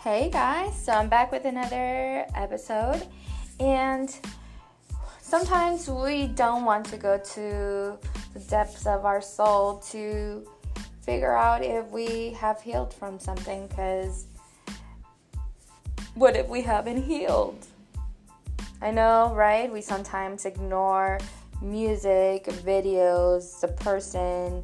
Hey guys, so I'm back with another episode, and sometimes we don't want to go to the depths of our soul to figure out if we have healed from something, because what if we haven't healed? I know, right? We sometimes ignore music, videos, the person,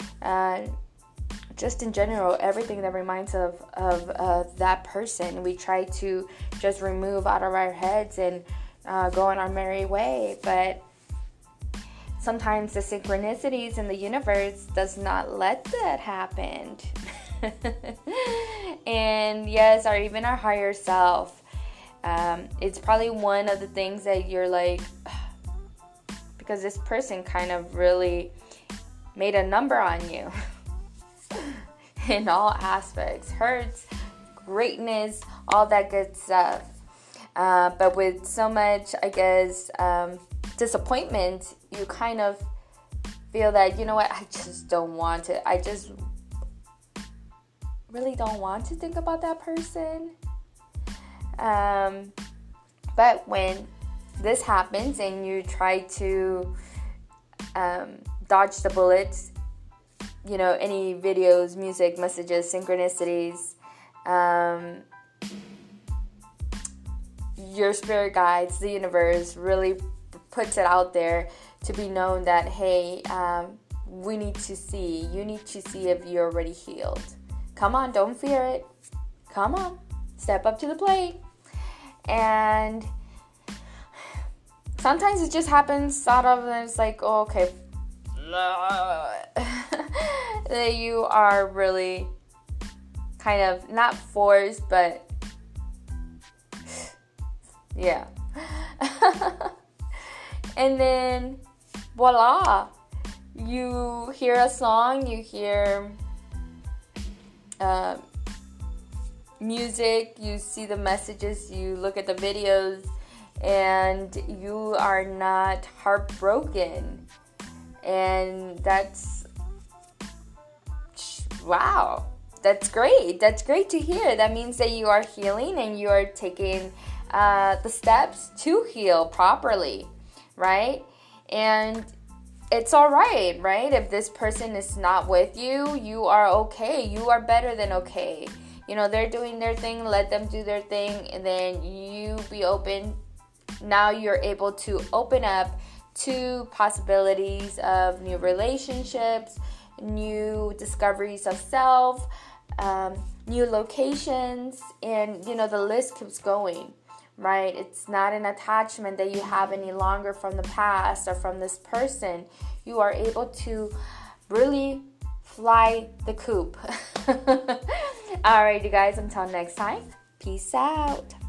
just in general, everything that reminds of that person. We try to just remove out of our heads and go on our merry way. But sometimes the synchronicities in the universe does not let that happen. And yes, or even our higher self. It's probably one of the things that you're like, because this person kind of really made a number on you. In all aspects, hurts, greatness, all that good stuff. But with so much, I guess, disappointment, you kind of feel that, you know what, I just don't want to. I just really don't want to think about that person. But when this happens and you try to dodge the bullets, you know, any videos, music, messages, synchronicities, your spirit guides, the universe really puts it out there to be known that, hey, we need to see. You need to see if you're already healed. Come on, don't fear it. Come on, step up to the plate. And sometimes it just happens out of, and it's like, oh, okay, that you are really kind of not forced, but yeah. And then voila, you hear a song, you hear music, you see the messages, you look at the videos, and you are not heartbroken. And that's, wow, that's great. That's great to hear. That means that you are healing and you are taking the steps to heal properly, right? And it's all right, right? If this person is not with you, you are okay. You are better than okay. You know, they're doing their thing. Let them do their thing. And then you be open. Now you're able to open up to possibilities of new relationships, new discoveries of self, new locations, and, you know, the list keeps going, right? It's not an attachment that you have any longer from the past or from this person. You are able to really fly the coop. All right, you guys, until next time, peace out.